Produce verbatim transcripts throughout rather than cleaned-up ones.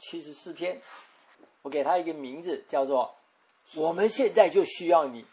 七十四篇，我给它一个名字叫做我们现在就需要你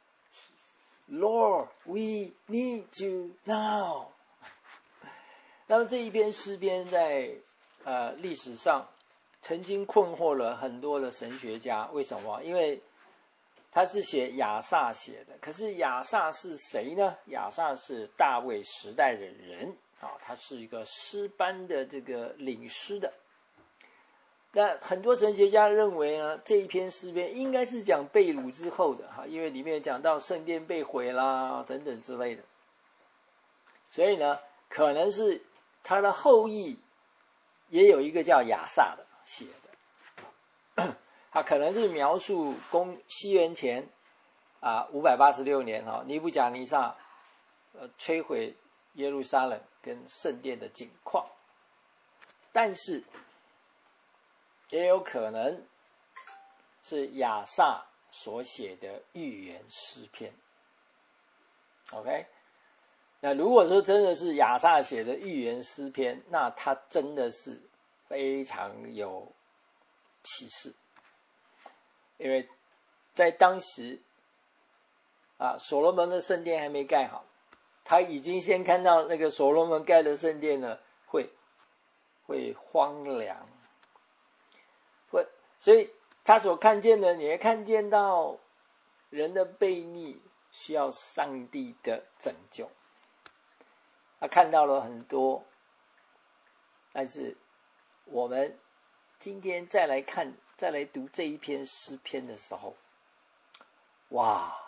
Lord we need you now。 那么这一篇诗篇在呃历史上曾经困惑了很多的神学家，为什么？因为他是写亚萨写的，可是亚萨是谁呢？亚萨是大卫时代的人啊，他是一个诗班的这个领诗的。那很多神学家认为呢，这一篇诗篇应该是讲被掳之后的哈，因为里面讲到圣殿被毁啦等等之类的，所以呢，可能是他的后裔也有一个叫亚萨的写的，他可能是描述公西元前啊五百八十六年哈，尼布甲尼撒呃摧毁耶路撒冷跟圣殿的景况，但是也有可能是亚萨所写的预言诗篇。 OK， 那如果说真的是亚萨写的预言诗篇，那他真的是非常有启示，因为在当时啊，所罗门的圣殿还没盖好，他已经先看到那个所罗门盖的圣殿呢会会荒凉，会，所以他所看见的，你也看见到人的悖逆需要上帝的拯救，他看到了很多。但是我们今天再来看，再来读这一篇诗篇的时候，哇，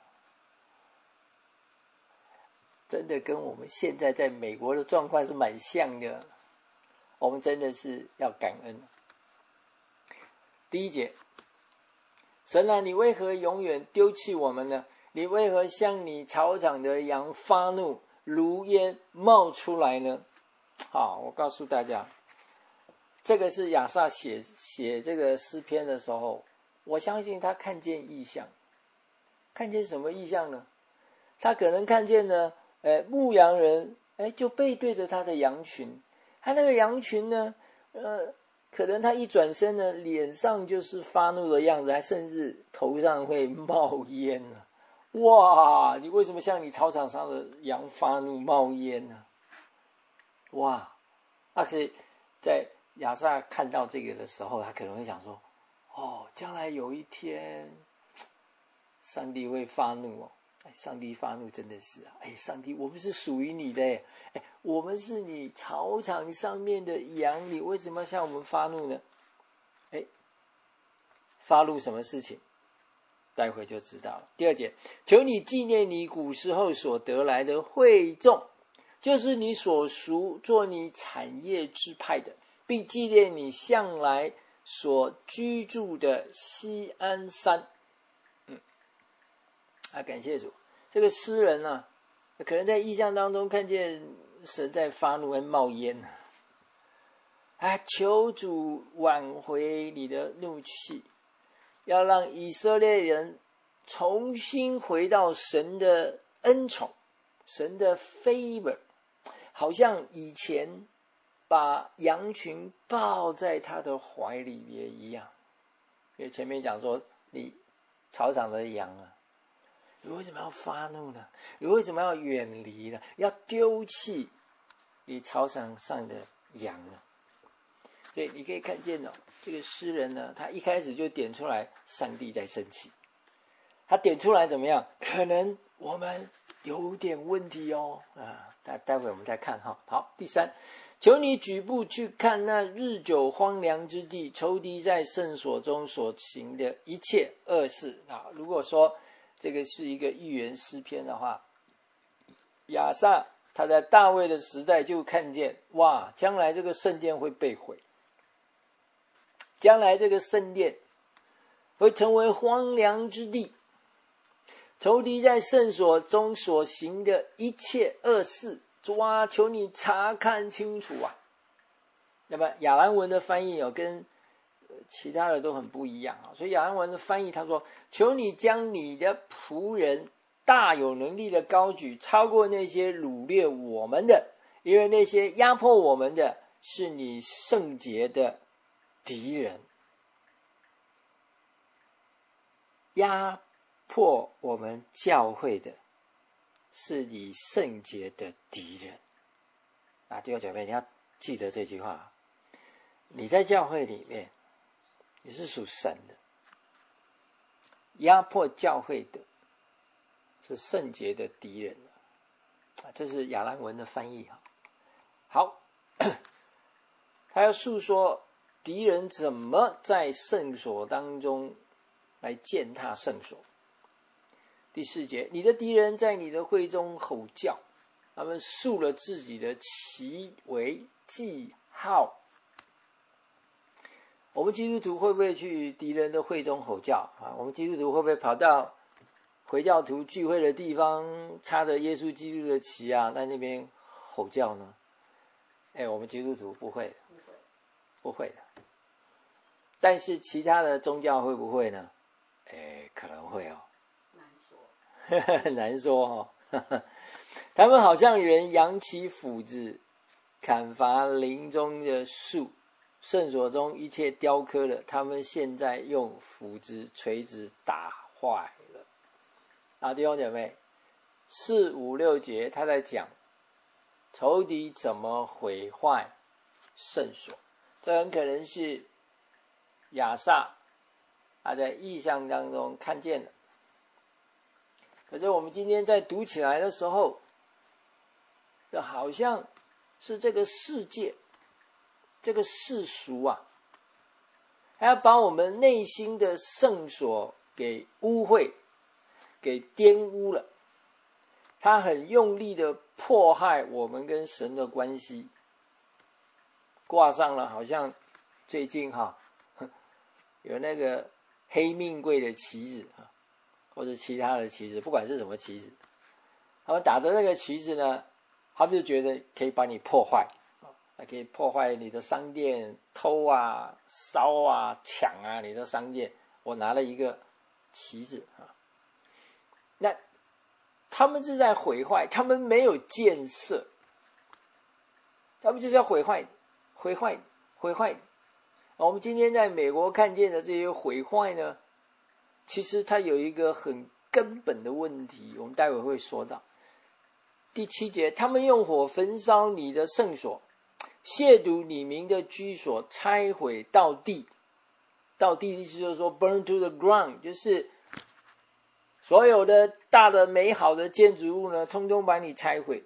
真的跟我们现在在美国的状况是蛮像的，我们真的是要感恩。第一节，神啊，你为何永远丢弃我们呢？你为何向你草场的羊发怒，如烟冒出来呢？好，我告诉大家，这个是亚萨写写这个诗篇的时候，我相信他看见异象。看见什么异象呢？他可能看见呢，呃，牧羊人，哎，就背对着他的羊群，他那个羊群呢，呃，可能他一转身呢，脸上就是发怒的样子，还甚至头上会冒烟呢。哇，你为什么向你草场上的羊发怒冒烟呢？哇，那可以在亚萨看到这个的时候，他可能会想说，哦，将来有一天上帝会发怒哦。上帝发怒真的是啊，哎，上帝，我们是属于你的，哎，我们是你草场上面的羊，你为什么向我们发怒呢？哎，发怒什么事情？待会就知道了。第二节，求你纪念你古时候所得来的会众，就是你所属做你产业支派的，并纪念你向来所居住的锡安山。嗯，啊，感谢主。这个诗人啊，可能在异象当中看见神在发怒跟冒烟啊，啊，求主挽回你的怒气，要让以色列人重新回到神的恩宠，神的 favor， 好像以前把羊群抱在他的怀里面一样。因为前面讲说，你草场的羊啊，你为什么要发怒呢？你为什么要远离呢？要丢弃你草场上的羊呢？所以你可以看见哦，这个诗人呢，他一开始就点出来上帝在生气。他点出来怎么样？可能我们有点问题哦啊，待待会我们再看哈。好，第三，求你举步去看那日久荒凉之地，仇敌在圣所中所行的一切恶事啊。如果说这个是一个预言诗篇的话，亚萨他在大卫的时代就看见，哇，将来这个圣殿会被毁，将来这个圣殿会成为荒凉之地，仇敌在圣所中所行的一切恶事，主啊，求你查看清楚啊。那么亚兰文的翻译有跟其他的都很不一样啊，所以亚兰文的翻译他说，求你将你的仆人大有能力的高举，超过那些掳掠我们的，因为那些压迫我们的是你圣洁的敌人，压迫我们教会的是你圣洁的敌人。啊，弟兄姐妹，你要记得这句话。你在教会里面，你是属神的，压迫教会的是圣洁的敌人。啊，这是亚兰文的翻译哈。好，他要述说敌人怎么在圣所当中来践踏圣所。第四节，你的敌人在你的会中吼叫，他们竖了自己的旗为记号。我们基督徒会不会去敌人的会中吼叫啊？我们基督徒会不会跑到回教徒聚会的地方，插着耶稣基督的旗啊，在那边吼叫呢？哎，我们基督徒不会，不会的。但是其他的宗教会不会呢？哎，可能会哦。难说，难说哦。他们好像人扬起斧子，砍伐林中的树，圣所中一切雕刻的，他们现在用斧子、锤子打坏了。啊，弟兄姐妹，四五六节他在讲仇敌怎么毁坏圣所，这很可能是亚萨他在异象当中看见的。可是我们今天在读起来的时候，这好像是这个世界，这个世俗啊，还要把我们内心的圣所给污秽，给玷污了。他很用力的迫害我们跟神的关系，挂上了好像最近哈有那个黑命贵的旗子啊，或者其他的旗子，不管是什么旗子，他们打着那个旗子呢，他们就觉得可以把你破坏，还可以破坏你的商店，偷啊、烧啊、抢啊你的商店。我拿了一个旗子啊，那他们是在毁坏，他们没有建设，他们就是要毁坏、毁坏、毁坏。我们今天在美国看见的这些毁坏呢，其实它有一个很根本的问题，我们待会会说到。第七节，他们用火焚烧你的圣所，亵渎你名的居所，拆毁到地。到地意思就是说 burn to the ground， 就是所有的大的美好的建筑物呢，通通把你拆毁。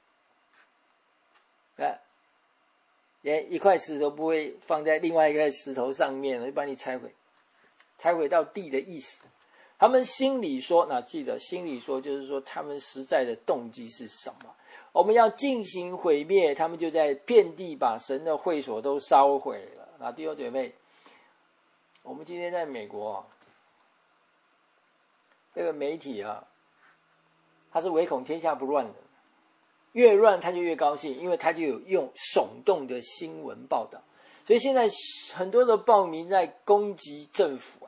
啊，连一块石头不会放在另外一块石头上面，就把你拆毁，拆毁到地的意思。他们心里说，那记得心里说就是说他们实在的动机是什么？我们要进行毁灭，他们就在遍地把神的会所都烧毁了。那弟兄姐妹，我们今天在美国啊，这个媒体啊，它是唯恐天下不乱的，越乱他就越高兴，因为他就有用耸动的新闻报道。所以现在很多的报民在攻击政府啊，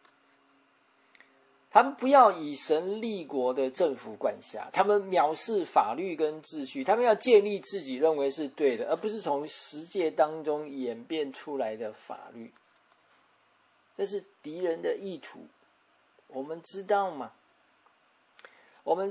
他们不要以神立国的政府管辖，他们藐视法律跟秩序，他们要建立自己认为是对的，而不是从实践当中演变出来的法律。这是敌人的意图，我们知道吗？我们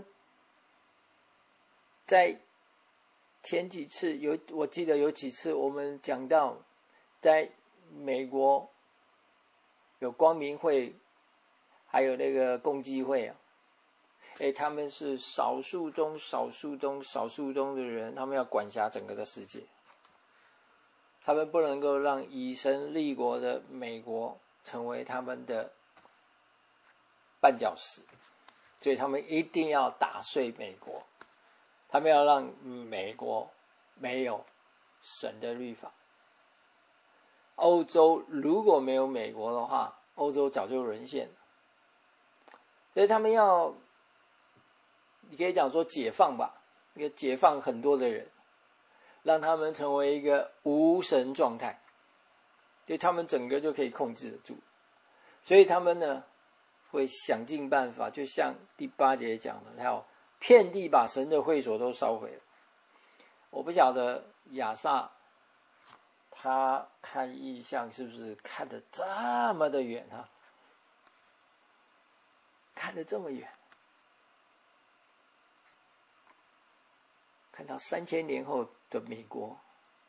在前几次有，我记得有几次我们讲到，在美国有光明会，还有那个共济会啊，诶，他们是少数中少数中少数中的人，他们要管辖整个的世界，他们不能够让以神立国的美国成为他们的绊脚石，所以他们一定要打碎美国，他们要让美国没有神的律法。欧洲如果没有美国的话，欧洲早就沦陷了。所以他们要，你可以讲说解放吧，一个解放很多的人，让他们成为一个无神状态，对他们整个就可以控制得住。所以他们呢会想尽办法，就像第八节讲的，他要遍地把神的会所都烧毁了。我不晓得亚萨他看异象是不是看得这么的远啊？看得这么远，看到三千年后的美国。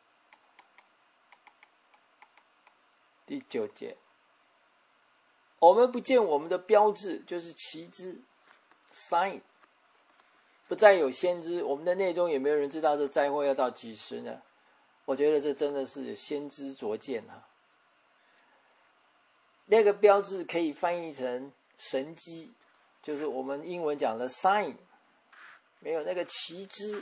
第九节，我们不见我们的标志，就是旗帜 sign， 不再有先知，我们的内中也没有人知道这灾祸要到几时呢？我觉得这真的是先知拙见啊。那个标志可以翻译成神迹，就是我们英文讲的 sign， 没有那个旗帜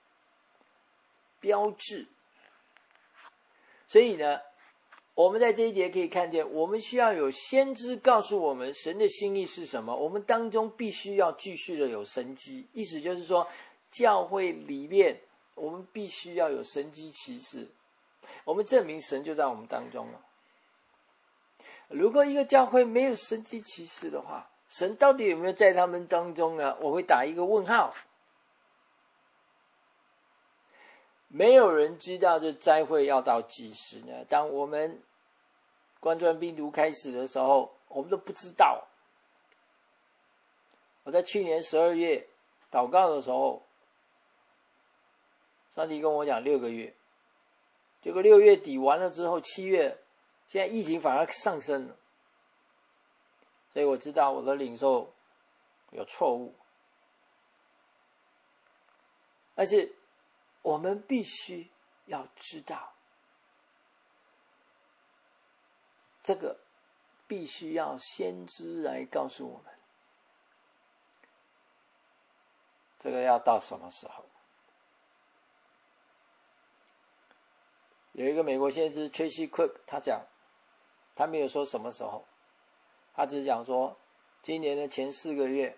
标志。所以呢，我们在这一节可以看见，我们需要有先知告诉我们神的心意是什么，我们当中必须要继续的有神迹。意思就是说，教会里面我们必须要有神迹奇事，我们证明神就在我们当中了。如果一个教会没有神迹奇事的话，神到底有没有在他们当中呢？我会打一个问号。没有人知道这灾祸要到几时呢？当我们冠状病毒开始的时候，我们都不知道。我在去年十二月祷告的时候，上帝跟我讲六个月，结果六月底完了之后，七月现在疫情反而上升了，所以我知道我的领受有错误。但是我们必须要知道，这个必须要先知来告诉我们，这个要到什么时候？有一个美国先知 Tracy Cook， 他讲，他没有说什么时候，他只讲说，今年的前四个月，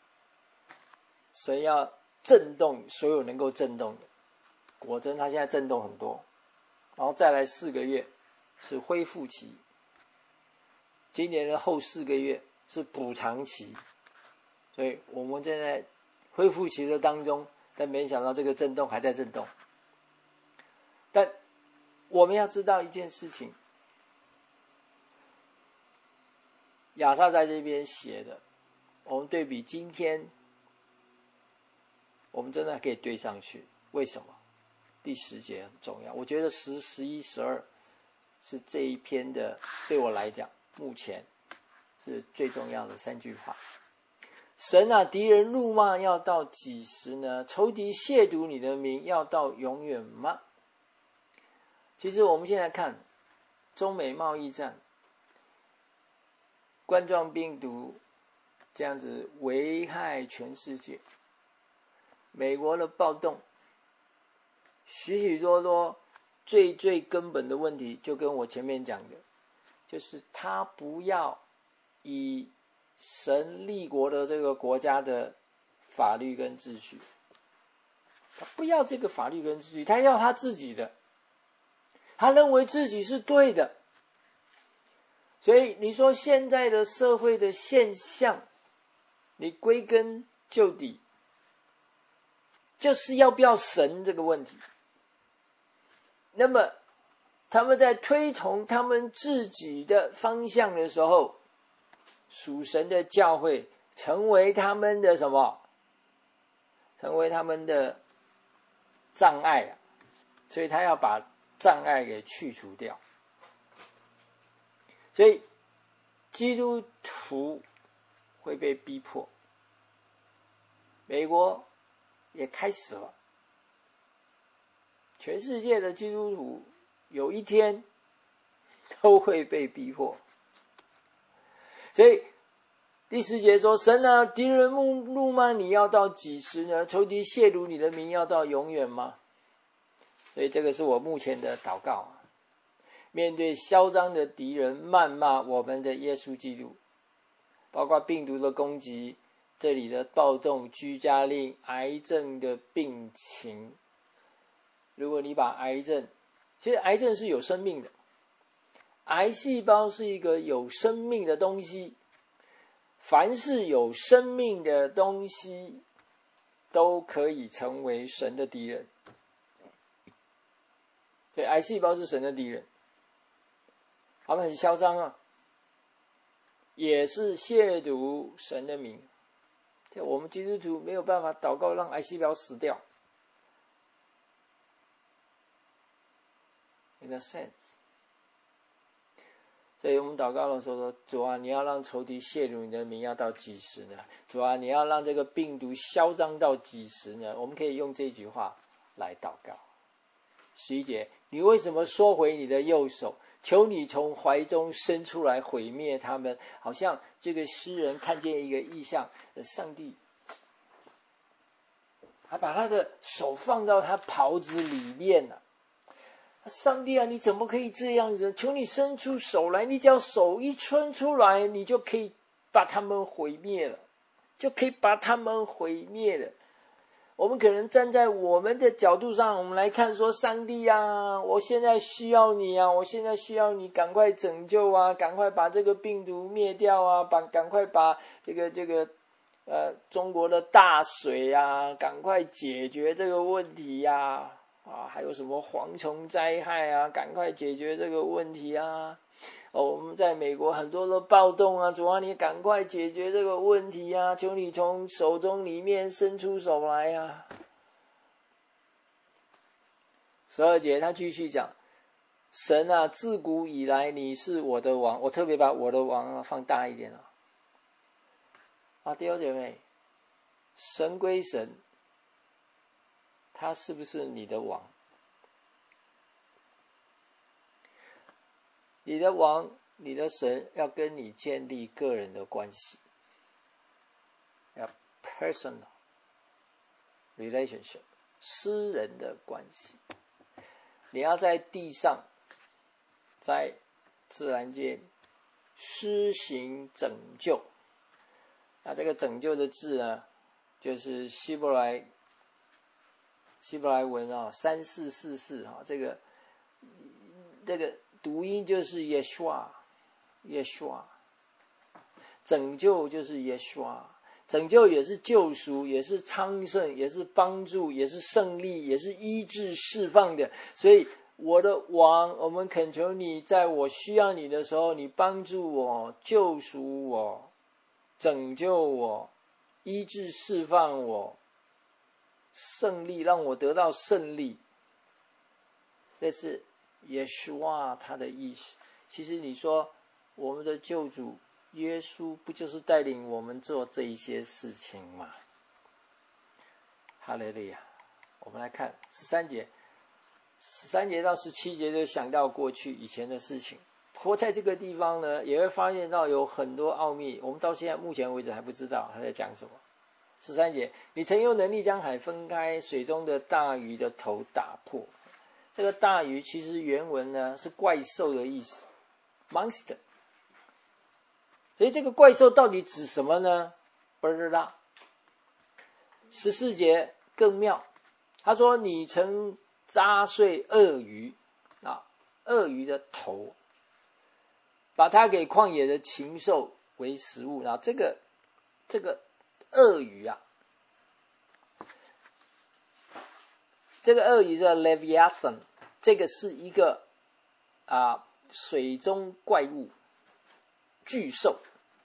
神要震动所有能够震动的。果真他现在震动很多，然后再来四个月是恢复期，今年的后四个月是补偿期，所以我们现在恢复期的当中，但没想到这个震动还在震动。但我们要知道一件事情，亚萨在这边写的，我们对比今天，我们真的可以对上去。为什么？第十节很重要，我觉得十、十一、十二是这一篇的，对我来讲，目前是最重要的三句话。神啊，敌人怒骂要到几时呢？仇敌亵渎你的名要到永远吗？其实我们现在看中美贸易战，冠状病毒这样子危害全世界，美国的暴动，许许多多最最根本的问题，就跟我前面讲的，就是他不要以神立国的这个国家的法律跟秩序，他不要这个法律跟秩序，他要他自己的，他认为自己是对的。所以你说现在的社会的现象，你归根究底，就是要不要神这个问题。那么他们在推崇他们自己的方向的时候，属神的教会成为他们的什么？成为他们的障碍啊！所以他要把障碍给去除掉。所以基督徒会被逼迫，美国也开始了。全世界的基督徒有一天都会被逼迫，所以第十节说：神啊，敌人怒骂你要到几时呢？仇敌亵渎你的名要到永远吗？所以这个是我目前的祷告。面对嚣张的敌人谩骂我们的耶稣基督，包括病毒的攻击，这里的暴动、居家令、癌症的病情。如果你把癌症，其实癌症是有生命的，癌细胞是一个有生命的东西，凡是有生命的东西都可以成为神的敌人。 对，癌细胞是神的敌人，他们很嚣张啊，也是亵渎神的名。我们基督徒没有办法祷告让癌细胞死掉 ，in a sense。所以我们祷告的时候说：主啊，你要让仇敌亵渎你的名要到几时呢？主啊，你要让这个病毒嚣张到几时呢？我们可以用这句话来祷告。十一节，你为什么缩回你的右手？求你从怀中伸出来毁灭他们。好像这个诗人看见一个异象，上帝他把他的手放到他袍子里面了。上帝啊，你怎么可以这样子？求你伸出手来，你只要手一伸出来，你就可以把他们毁灭了，就可以把他们毁灭了。我们可能站在我们的角度上，我们来看说，上帝啊，我现在需要你啊，我现在需要你赶快拯救啊，赶快把这个病毒灭掉啊，把赶快把这个这个呃中国的大水啊，赶快解决这个问题呀、啊，啊，还有什么蝗虫灾害啊，赶快解决这个问题啊。哦，我们在美国很多的暴动啊，主啊，你赶快解决这个问题啊！求你从手中里面伸出手来啊！十二节他继续讲，神啊，自古以来你是我的王，我特别把我的王放大一点啊！啊，弟兄姐妹，神归神，他是不是你的王？你的王，你的神要跟你建立个人的关系，要 personal relationship， 私人的关系。你要在地上，在自然界施行拯救。那这个拯救的字呢，就是希伯来希伯来文啊，三四四四啊，这个这个。读音就是 Yeshua， Yeshua， 拯救就是 Yeshua， 拯救也是救赎，也是昌盛，也是帮助，也是胜利，也是医治释放的。所以我的王，我们恳求你，在我需要你的时候，你帮助我，救赎我，拯救我，医治释放我，胜利，让我得到胜利。这是Yeshua 他的意思。其实你说我们的救主耶稣不就是带领我们做这一些事情吗？哈利路亚。我们来看十三节，十三节到十七节就想到过去以前的事情。活在这个地方呢，也会发现到有很多奥秘，我们到现在目前为止还不知道他在讲什么。十三节，你曾有能力将海分开，水中的大鱼的头打破。这个大鱼其实原文呢是怪兽的意思 ，monster。所以这个怪兽到底指什么呢？不知道。十四节更妙，他说你曾扎碎鳄鱼啊，鳄鱼的头，把它给旷野的禽兽为食物。然后这个这个鳄鱼啊，这个鳄鱼叫 Leviathan， 这个是一个啊水中怪物，巨兽，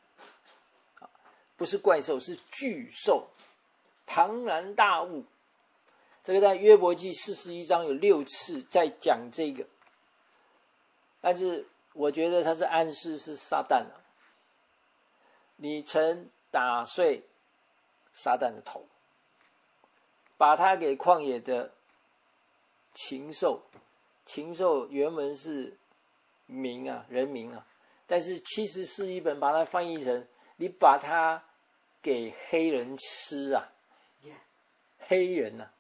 不是怪兽，是巨兽，庞然大物。这个在约伯记四十一章有六次在讲这个，但是我觉得它是暗示是撒旦啊。你曾打碎撒旦的头，把它给旷野的禽兽，禽兽原文是民啊，人民啊，但是七十四译本把它翻译成你把它给黑人吃啊，黑人啊，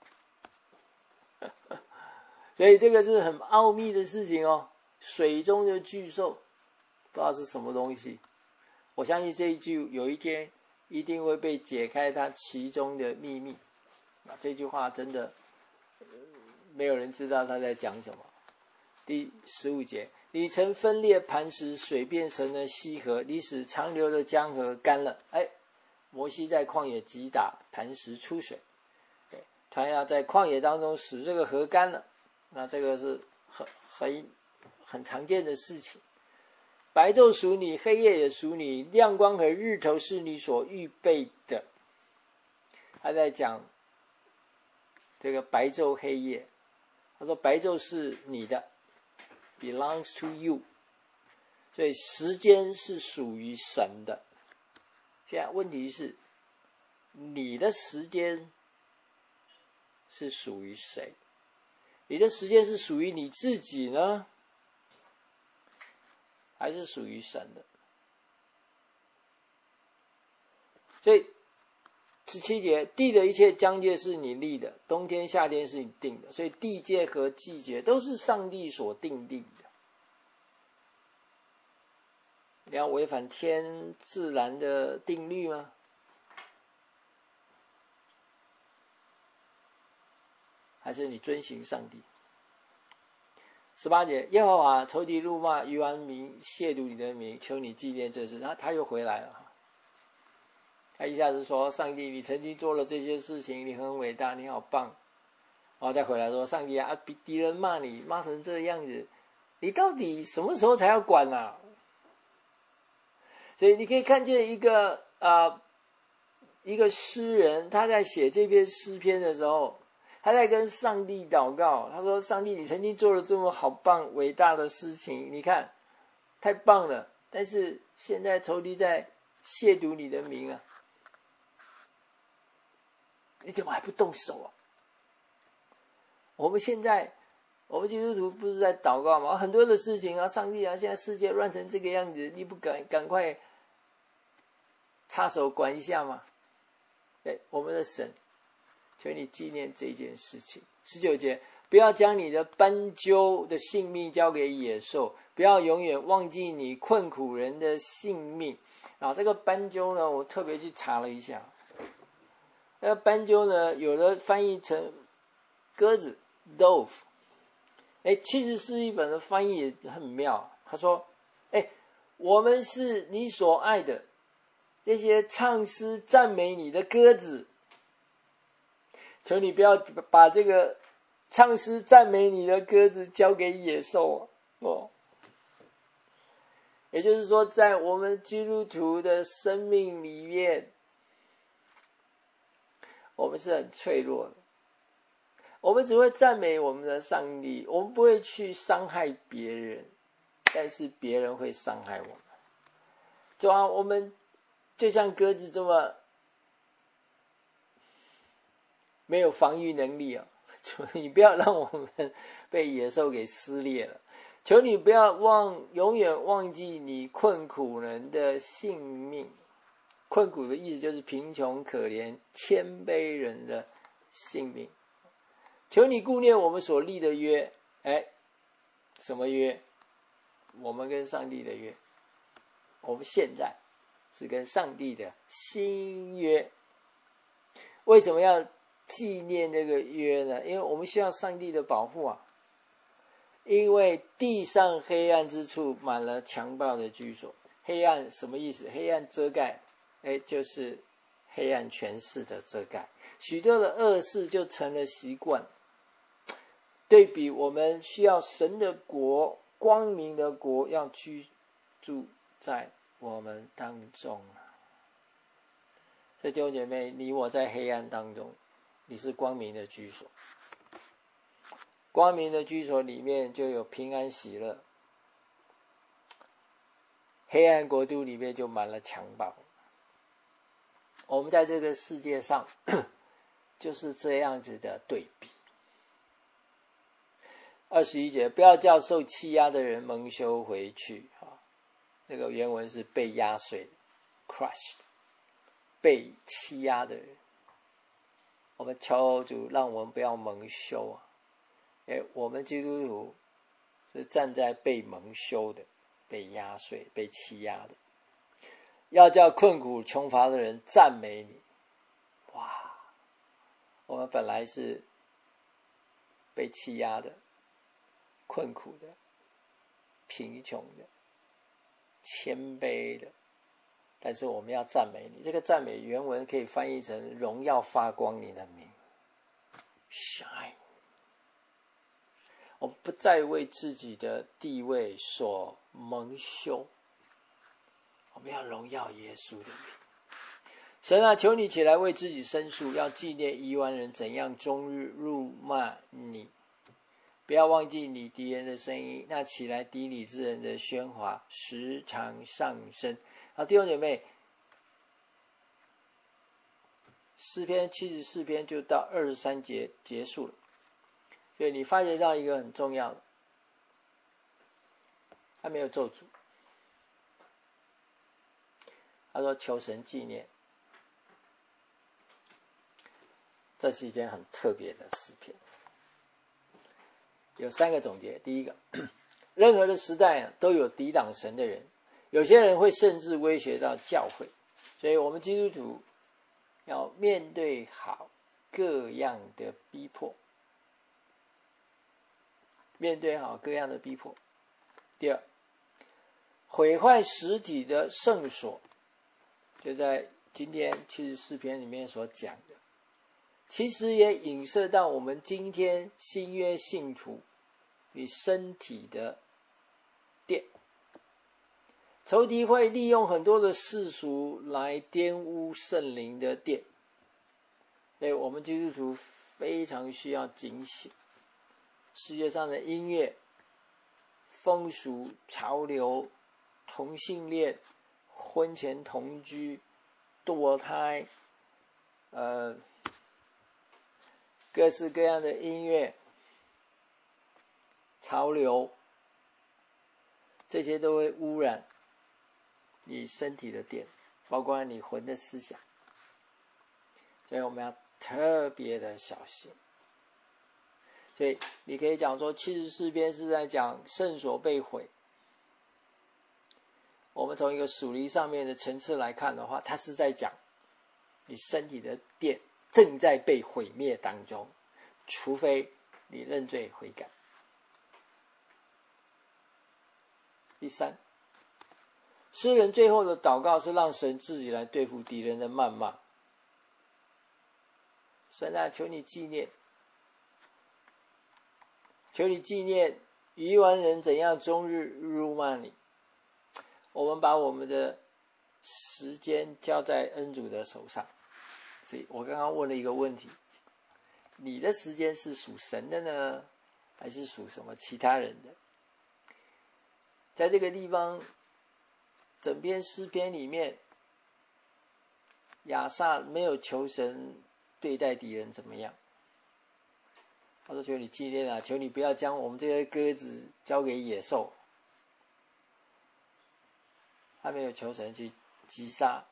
所以这个是很奥秘的事情哦。水中的巨兽不知道是什么东西，我相信这一句有一天一定会被解开它其中的秘密。这句话真的没有人知道他在讲什么。第十五节，你曾分裂磐石，水变成了溪河，你使长流的江河干了。哎，摩西在旷野击打磐石出水，对，他要在旷野当中使这个河干了。那这个是很很很常见的事情。白昼属你，黑夜也属你，亮光和日头是你所预备的。他在讲这个白昼黑夜，他说白昼是你的 belongs to you， 所以时间是属于神的。现在问题是，你的时间是属于谁？你的时间是属于你自己呢，还是属于神的？所以十七节，地的一切疆界是你立的，冬天夏天是你定的，所以地界和季节都是上帝所定定的。你要违反天自然的定律吗？还是你遵行上帝？十八节，耶和华仇敌怒骂愚顽民，亵渎你的名，求你纪念这事。他他又回来了，他一下子说，上帝，你曾经做了这些事情，你很伟大，你好棒。然后再回来说，上帝啊，敌人骂你骂成这样子，你到底什么时候才要管啊？所以你可以看见一个啊、呃，一个诗人，他在写这篇诗篇的时候，他在跟上帝祷告，他说，上帝，你曾经做了这么好棒伟大的事情，你看太棒了，但是现在仇敌在亵渎你的名啊，你怎么还不动手啊？我们现在我们基督徒不是在祷告吗？很多的事情啊，上帝啊，现在世界乱成这个样子，你不赶赶快插手管一下吗？对，我们的神，求你纪念这件事情。十九节，不要将你的斑鸠的性命交给野兽，不要永远忘记你困苦人的性命。然后这个斑鸠呢，我特别去查了一下，那个斑鸠呢，有的翻译成鸽子 dove， 哎，其实是一本的翻译也很妙。他说，哎，我们是你所爱的这些唱诗赞美你的鸽子，求你不要把这个唱诗赞美你的鸽子交给野兽哦。也就是说，在我们基督徒的生命里面，我们是很脆弱的，我们只会赞美我们的上帝，我们不会去伤害别人，但是别人会伤害我们。就啊，我们就像鸽子这么没有防御能力啊！求你不要让我们被野兽给撕裂了，求你不要忘永远忘记你困苦人的性命。困苦的意思就是贫穷可怜谦卑人的性命。求你顾念我们所立的约，哎，什么约？我们跟上帝的约。我们现在是跟上帝的新约。为什么要纪念这个约呢？因为我们需要上帝的保护啊。因为地上黑暗之处满了强暴的居所。黑暗什么意思？黑暗遮盖，哎，就是黑暗权势的遮盖。许多的恶事就成了习惯。对比我们需要神的国，光明的国要居住在我们当中。所以弟兄姐妹，你我在黑暗当中，你是光明的居所。光明的居所里面就有平安喜乐，黑暗国度里面就满了强暴。我们在这个世界上就是这样子的对比。二十一节，不要叫受欺压的人蒙羞回去。这个原文是被压碎 crushed， 被欺压的人。我们求主让我们不要蒙羞啊！哎，我们基督徒是站在被蒙羞的，被压碎、被欺压的。要叫困苦穷乏的人赞美你。哇，我们本来是被欺压的、困苦的、贫穷的、谦卑的，但是我们要赞美你。这个赞美原文可以翻译成荣耀发光你的名 shine。 我们不再为自己的地位所蒙羞，我们要荣耀耶稣的名。神啊，求你起来为自己申诉，要纪念夷顽人怎样终日辱骂你。不要忘记你敌人的声音，那起来敌你之人的喧哗时常上升。好，弟兄姐妹，诗篇七十四篇就到二十三节结束了。所以你发觉到一个很重要的，他没有咒诅，他说求神纪念，这是一件很特别的诗篇。有三个总结。第一个，任何的时代都有抵挡神的人，有些人会甚至威胁到教会，所以我们基督徒要面对好各样的逼迫，面对好各样的逼迫。第二，毁坏实体的圣所，就在今天七十四篇里面所讲的，其实也影射到我们今天新约信徒你身体的殿。仇敌会利用很多的世俗来玷污圣灵的殿，所以我们基督徒非常需要警醒。世界上的音乐、风俗、潮流、同性恋、婚前同居、堕胎，呃，各式各样的音乐、潮流，这些都会污染你身体的殿，包括你魂的思想，所以我们要特别的小心。所以你可以讲说七十四篇是在讲圣所被毁，我们从一个属灵上面的层次来看的话，它是在讲你身体的殿正在被毁灭当中，除非你认罪悔改。第三，诗人最后的祷告是让神自己来对付敌人的谩骂。神啊，求你纪念，求你纪念夷顽人怎样终日辱骂你。我们把我们的时间交在恩主的手上。所以我刚刚问了一个问题，你的时间是属神的呢，还是属什么其他人的？在这个地方，整篇诗篇里面，亚萨没有求神对待敌人怎么样，他说求你纪念啊，求你不要将我们这些鸽子交给野兽。他没有求神去击杀，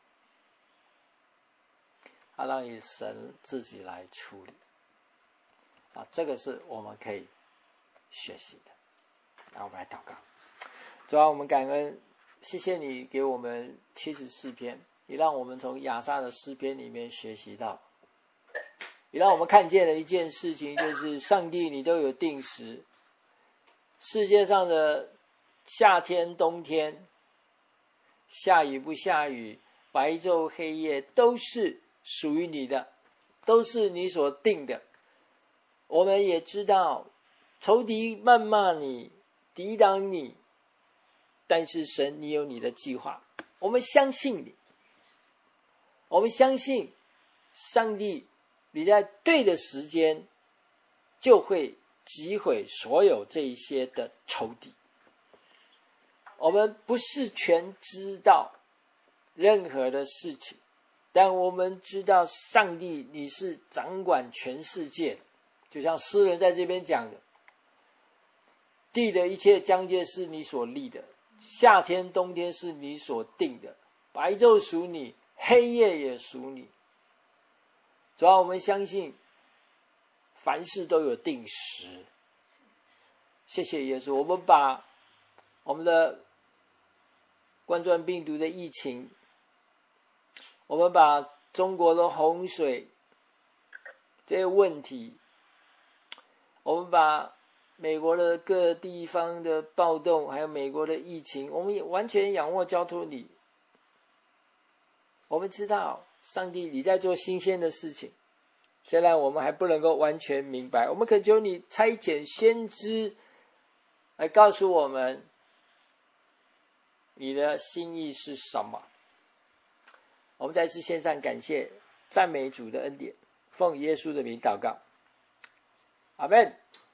他让你神自己来处理啊，这个是我们可以学习的。那我们来祷告。主啊，我们感恩，谢谢你给我们七十四篇，你让我们从亚萨的诗篇里面学习到，你让我们看见了一件事情，就是上帝你都有定时，世界上的夏天冬天，下雨不下雨，白昼黑夜，都是属于你的，都是你所定的。我们也知道仇敌谩骂你，抵挡你，但是神你有你的计划，我们相信你，我们相信上帝你在对的时间就会击毁所有这一些的仇敌。我们不是全知道任何的事情，但我们知道上帝你是掌管全世界的，就像诗人在这边讲的，地的一切疆界是你所立的，夏天冬天是你所定的，白昼属你，黑夜也属你。主要我们相信凡事都有定时。谢谢耶稣，我们把我们的冠状病毒的疫情，我们把中国的洪水这些问题，我们把美国的各地方的暴动，还有美国的疫情，我们也完全仰卧交托你。我们知道上帝你在做新鲜的事情， 虽然我们还不能够完全明白，我们恳求你差遣先知来告诉我们你的心意是什么。我们再次献上感谢，赞美主的恩典，奉耶稣的名祷告，阿们。